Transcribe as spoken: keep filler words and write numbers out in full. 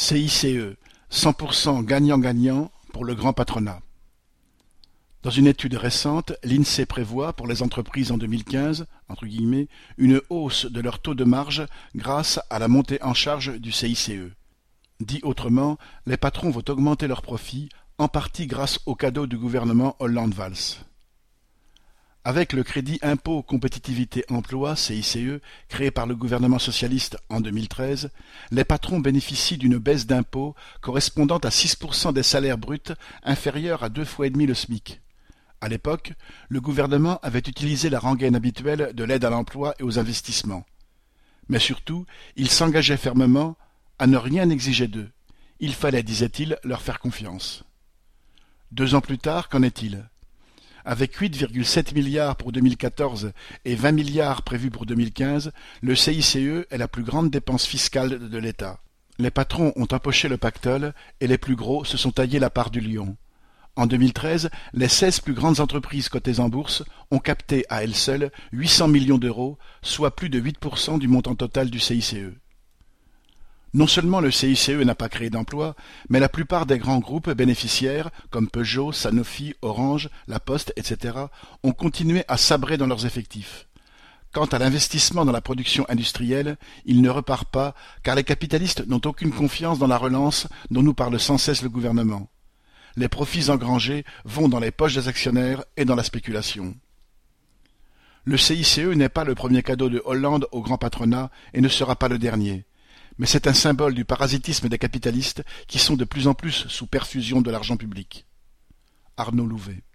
C I C E, cent pour cent gagnant-gagnant pour le grand patronat. Dans une étude récente, l'INSEE prévoit pour les entreprises en deux mille quinze, entre guillemets, une hausse de leur taux de marge grâce à la montée en charge du C I C E. Dit autrement, les patrons vont augmenter leurs profits, en partie grâce au cadeau du gouvernement Hollande-Valls. Avec le crédit impôt compétitivité emploi C I C E créé par le gouvernement socialiste en deux mille treize, les patrons bénéficient d'une baisse d'impôt correspondant à six pour cent des salaires bruts inférieurs à deux fois et demi le SMIC. À l'époque, le gouvernement avait utilisé la rengaine habituelle de l'aide à l'emploi et aux investissements. Mais surtout, il s'engageait fermement à ne rien exiger d'eux. Il fallait, disait-il, leur faire confiance. Deux ans plus tard, qu'en est-il ? Avec huit virgule sept milliards pour deux mille quatorze et vingt milliards prévus pour deux mille quinze, le C I C E est la plus grande dépense fiscale de l'État. Les patrons ont empoché le pactole et les plus gros se sont taillés la part du lion. En deux mille treize, les seize plus grandes entreprises cotées en bourse ont capté à elles seules huit cents millions d'euros, soit plus de huit pour cent du montant total du C I C E. Non seulement le C I C E n'a pas créé d'emplois, mais la plupart des grands groupes bénéficiaires, comme Peugeot, Sanofi, Orange, La Poste, et cetera, ont continué à sabrer dans leurs effectifs. Quant à l'investissement dans la production industrielle, il ne repart pas, car les capitalistes n'ont aucune confiance dans la relance dont nous parle sans cesse le gouvernement. Les profits engrangés vont dans les poches des actionnaires et dans la spéculation. Le C I C E n'est pas le premier cadeau de Hollande au grand patronat et ne sera pas le dernier. Mais c'est un symbole du parasitisme des capitalistes qui sont de plus en plus sous perfusion de l'argent public. Arnaud Louvet.